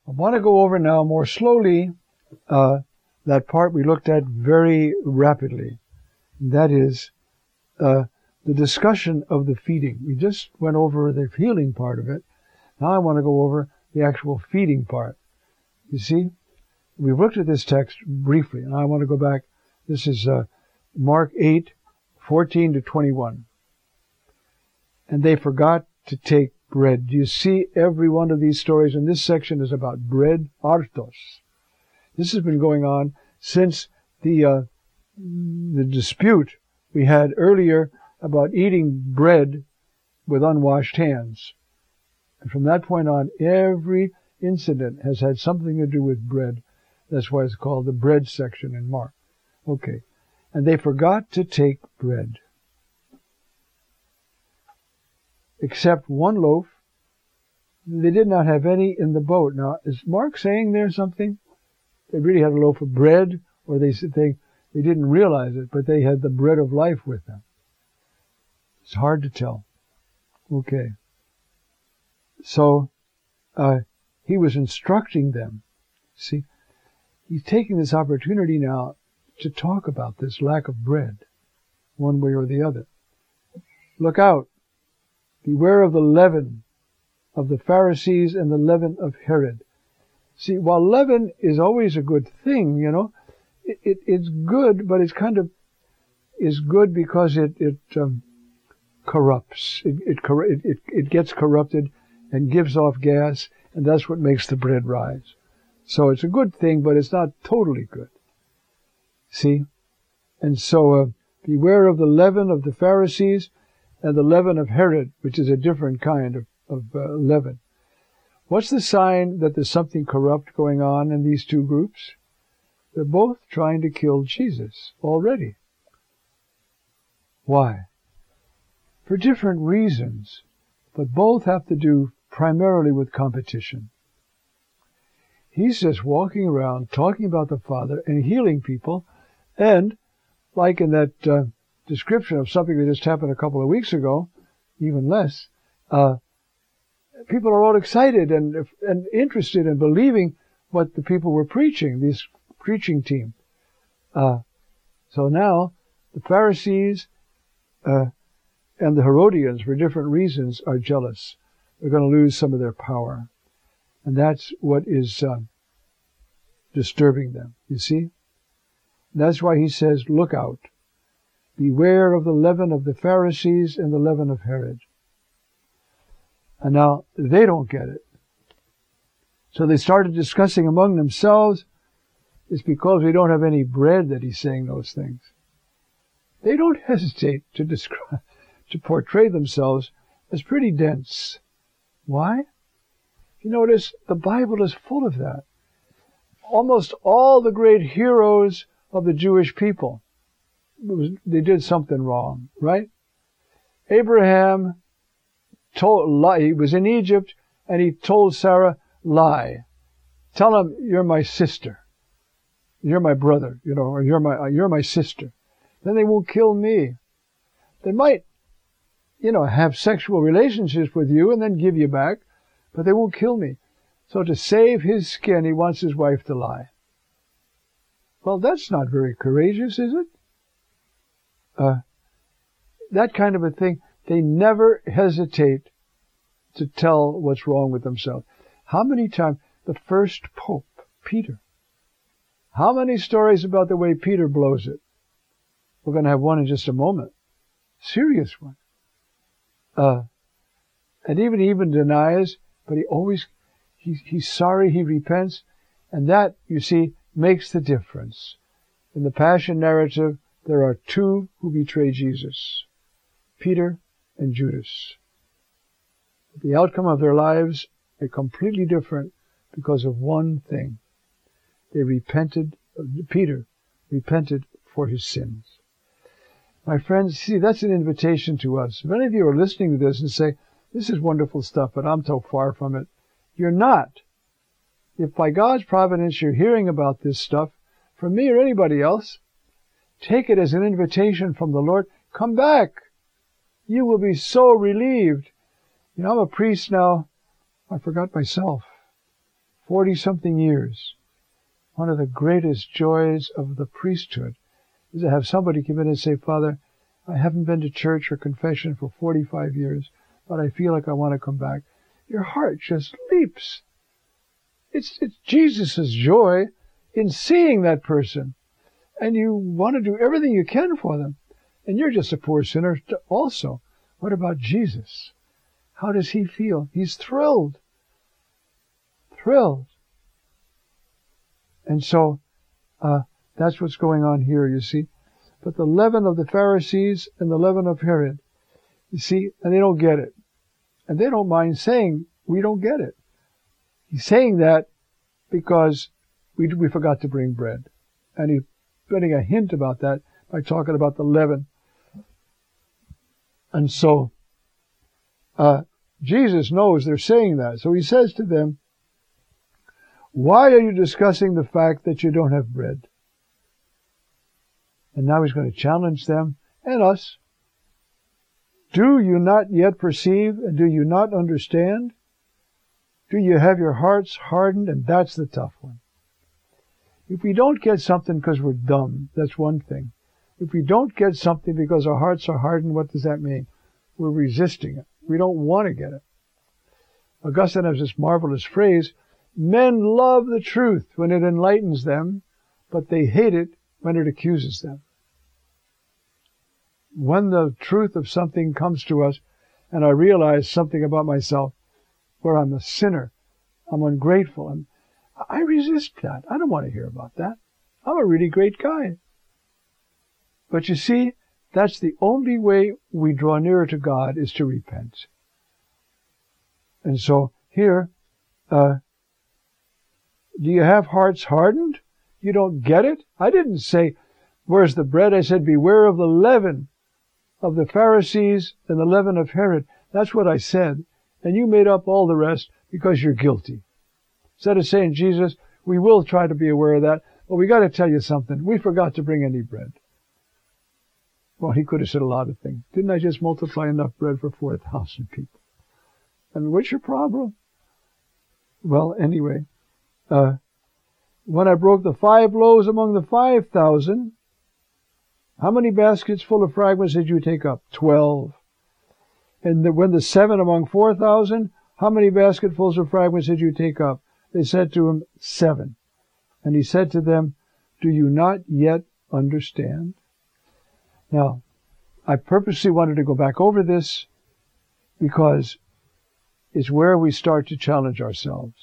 I want to go over now more slowly that part we looked at very rapidly. That is the discussion of the feeding. We just went over the healing part of it. Now I want to go over the actual feeding part. You see, we've looked at this text briefly, and I want to go back. This is Mark 8:14-21. And they forgot to take bread. Do you see every one of these stories? And this section is about bread, artos. This has been going on since the dispute we had earlier about eating bread with unwashed hands. And from that point on, every incident has had something to do with bread. That's why it's called the bread section in Mark. Okay. And they forgot to take bread. Except one loaf. They did not have any in the boat. Now, is Mark saying there something? They really had a loaf of bread, or they didn't realize it, but they had the bread of life with them. It's hard to tell. Okay. So, he was instructing them. See, he's taking this opportunity now to talk about this lack of bread, one way or the other. Look out. Beware of the leaven of the Pharisees and the leaven of Herod. See, while leaven is always a good thing, you know, it's good, but it's kind of is good because it corrupts. It gets corrupted and gives off gas, and that's what makes the bread rise. So it's a good thing, but it's not totally good. See? And so beware of the leaven of the Pharisees and the leaven of Herod, which is a different kind of leaven. What's the sign that there's something corrupt going on in these two groups? They're both trying to kill Jesus already. Why? For different reasons, but both have to do primarily with competition. He's just walking around talking about the Father and healing people, and like in that description of something that just happened a couple of weeks ago, even less, people are all excited and interested in believing what the people were preaching, this preaching team. So now the Pharisees and the Herodians, for different reasons, are jealous. They're going to lose some of their power. And that's what is disturbing them, you see? That's why he says, look out. Beware of the leaven of the Pharisees and the leaven of Herod. And now, they don't get it. So they started discussing among themselves, it's because we don't have any bread that he's saying those things. They don't hesitate to portray themselves as pretty dense. Why? You notice, the Bible is full of that. Almost all the great heroes of the Jewish people, they did something wrong, right? Abraham he was in Egypt, and he told Sarah, lie. Tell him, you're my sister. You're my brother, you know, or you're my sister. Then they won't kill me. They might, you know, have sexual relationships with you and then give you back, but they won't kill me. So to save his skin, he wants his wife to lie. Well, that's not very courageous, is it? That kind of a thing. They never hesitate to tell what's wrong with themselves. How many times, the first Pope, Peter, how many stories about the way Peter blows it? We're going to have one in just a moment. Serious one. And even denies, but he's sorry, he repents, and that, you see, makes the difference. In the Passion narrative, there are two who betray Jesus, Peter and Judas. The outcome of their lives are completely different because of one thing. Peter repented for his sins. My friends, see, that's an invitation to us. If any of you are listening to this and say, this is wonderful stuff, but I'm so far from it, you're not. If by God's providence you're hearing about this stuff, from me or anybody else, take it as an invitation from the Lord. Come back. You will be so relieved. You know, I'm a priest now. I forgot myself. 40-something years, one of the greatest joys of the priesthood is to have somebody come in and say, Father, I haven't been to church or confession for 45 years, but I feel like I want to come back. Your heart just leaps. It's Jesus' joy in seeing that person. And you want to do everything you can for them. And you're just a poor sinner also. What about Jesus? How does he feel? He's thrilled. Thrilled. And so, that's what's going on here, you see. But the leaven of the Pharisees and the leaven of Herod, you see, and they don't get it. And they don't mind saying, we don't get it. He's saying that because we forgot to bring bread. And he's putting a hint about that by talking about the leaven. And so, Jesus knows they're saying that. So he says to them, why are you discussing the fact that you don't have bread? And now he's going to challenge them and us. Do you not yet perceive, and do you not understand? Do you have your hearts hardened? And that's the tough one. If we don't get something because we're dumb, that's one thing. If we don't get something because our hearts are hardened, what does that mean? We're resisting it. We don't want to get it. Augustine has this marvelous phrase, men love the truth when it enlightens them, but they hate it when it accuses them. When the truth of something comes to us, and I realize something about myself, where I'm a sinner, I'm ungrateful, and I resist that. I don't want to hear about that. I'm a really great guy. But you see, that's the only way we draw nearer to God is to repent. And so here, do you have hearts hardened? You don't get it? I didn't say, where's the bread? I said, beware of the leaven of the Pharisees and the leaven of Herod. That's what I said. And you made up all the rest because you're guilty. Instead of saying, Jesus, we will try to be aware of that, but we got to tell you something. We forgot to bring any bread. Well, he could have said a lot of things. Didn't I just multiply enough bread for 4,000 people? I mean, what's your problem? Well, anyway, when I broke the 5 loaves among the 5,000, how many baskets full of fragments did you take up? 12. And when the 7 among 4,000, how many basketfuls of fragments did you take up? They said to him, 7. And he said to them, do you not yet understand? Now, I purposely wanted to go back over this because it's where we start to challenge ourselves.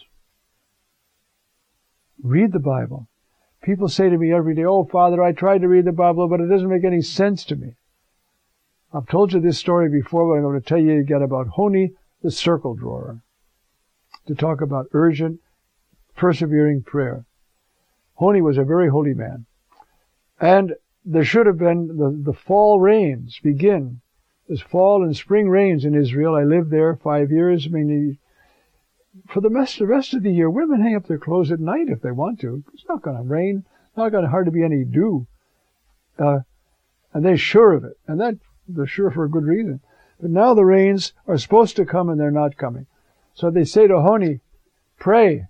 Read the Bible. People say to me every day, oh, Father, I tried to read the Bible, but it doesn't make any sense to me. I've told you this story before, but I'm going to tell you again about Honi, the circle drawer, to talk about urgent, persevering prayer. Honi was a very holy man. And there should have been the fall rains begin. There's fall and spring rains in Israel. I lived there 5 years. I mean, for the rest of the year, women hang up their clothes at night if they want to. It's not going to rain. It's not going to hardly be any dew. And they're sure of it. And that they're sure for a good reason. But now the rains are supposed to come and they're not coming. So they say to Honi, pray.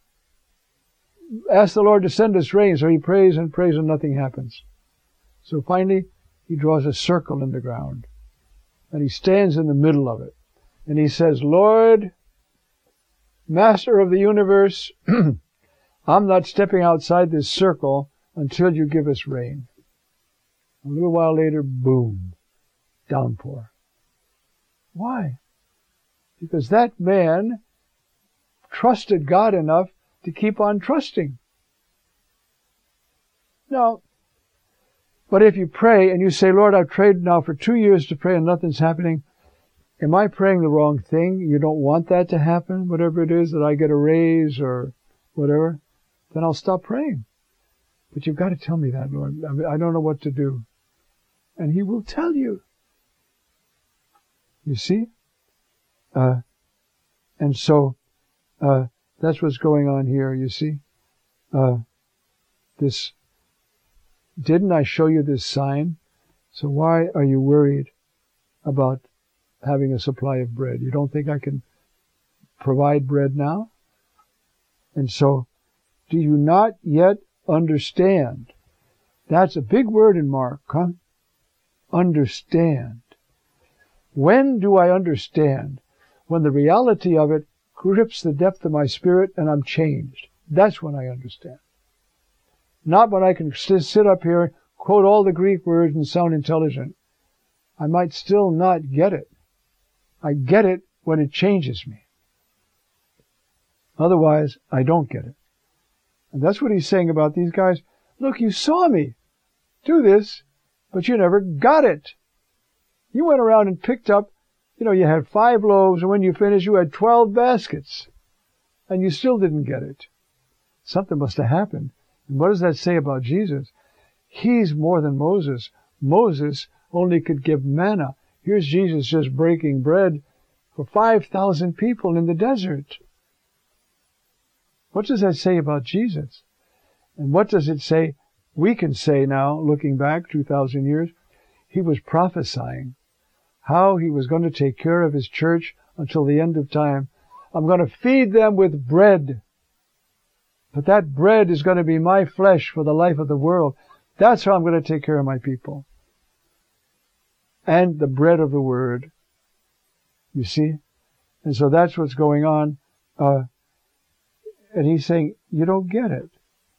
Ask the Lord to send us rain. So he prays and prays and nothing happens. So finally, he draws a circle in the ground. And he stands in the middle of it. And he says, Lord, Master of the universe, I'm not stepping outside this circle until you give us rain. A little while later, boom, downpour. Why? Because that man trusted God enough to keep on trusting. Now, but if you pray and you say, Lord, I've prayed now for 2 years to pray and nothing's happening, am I praying the wrong thing? You don't want that to happen, whatever it is, that I get a raise or whatever, then I'll stop praying. But you've got to tell me that, Lord. I don't know what to do. And he will tell you. You see? And so, that's what's going on here, you see? Didn't I show you this sign? So why are you worried about having a supply of bread? You don't think I can provide bread now? And so, do you not yet understand? That's a big word in Mark, huh? Understand. When do I understand? When the reality of it grips the depth of my spirit and I'm changed. That's when I understand. Not when I can sit up here, quote all the Greek words and sound intelligent. I might still not get it. I get it when it changes me. Otherwise, I don't get it. And that's what he's saying about these guys. Look, you saw me do this, but you never got it. You went around and picked up, you had 5 loaves, and when you finished, you had 12 baskets. And you still didn't get it. Something must have happened. And what does that say about Jesus? He's more than Moses. Moses only could give manna. Here's Jesus just breaking bread for 5,000 people in the desert. What does that say about Jesus? And what does it say? We can say now, looking back 2,000 years, he was prophesying how he was going to take care of his church until the end of time. I'm going to feed them with bread. But that bread is going to be my flesh for the life of the world. That's how I'm going to take care of my people. And the bread of the word. You see? And so that's what's going on. And he's saying, you don't get it.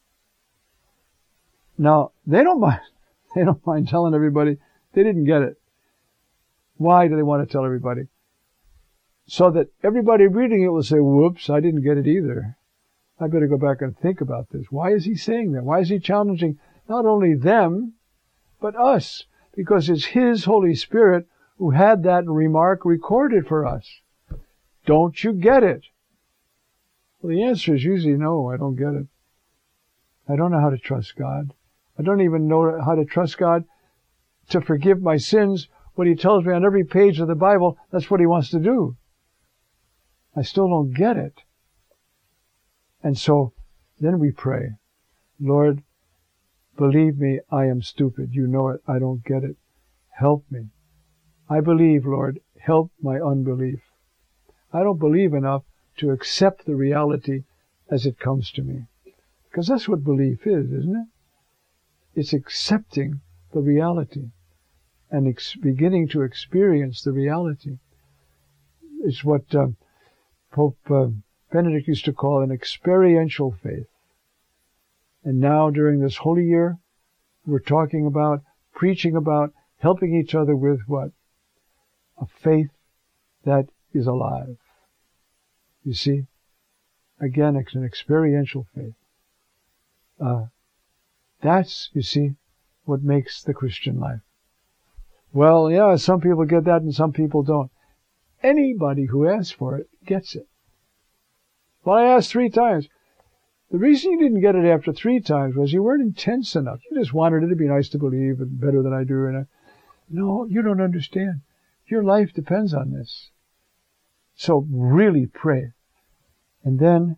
Now, they don't mind telling everybody they didn't get it. Why do they want to tell everybody? So that everybody reading it will say, whoops, I didn't get it either. I better go back and think about this. Why is he saying that? Why is he challenging not only them, but us? Because it's his Holy Spirit who had that remark recorded for us. Don't you get it? Well, the answer is usually no, I don't get it. I don't know how to trust God. I don't even know how to trust God to forgive my sins when he tells me on every page of the Bible that's what he wants to do. I still don't get it. And so then we pray, Lord, believe me, I am stupid. You know it. I don't get it. Help me. I believe, Lord. Help my unbelief. I don't believe enough to accept the reality as it comes to me. Because that's what belief is, isn't it? It's accepting the reality and beginning to experience the reality. It's what Pope Benedict used to call an experiential faith. And now during this holy year, we're talking about, preaching about, helping each other with what? A faith that is alive. You see? Again, it's an experiential faith. That's, you see, what makes the Christian life. Well, yeah, some people get that and some people don't. Anybody who asks for it gets it. Well, I asked 3 times. The reason you didn't get it after 3 times was you weren't intense enough. You just wanted it to be nice to believe and better than I do. And no, you don't understand. Your life depends on this. So really pray. And then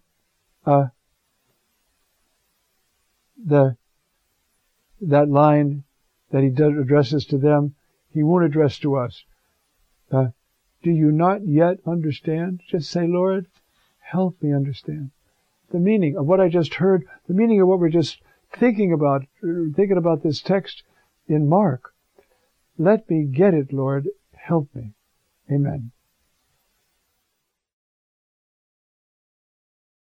that line that he addresses to them, he won't address to us. Do you not yet understand? Just say, Lord, help me understand the meaning of what I just heard, the meaning of what we're just thinking about this text in Mark. Let me get it, Lord. Help me. Amen.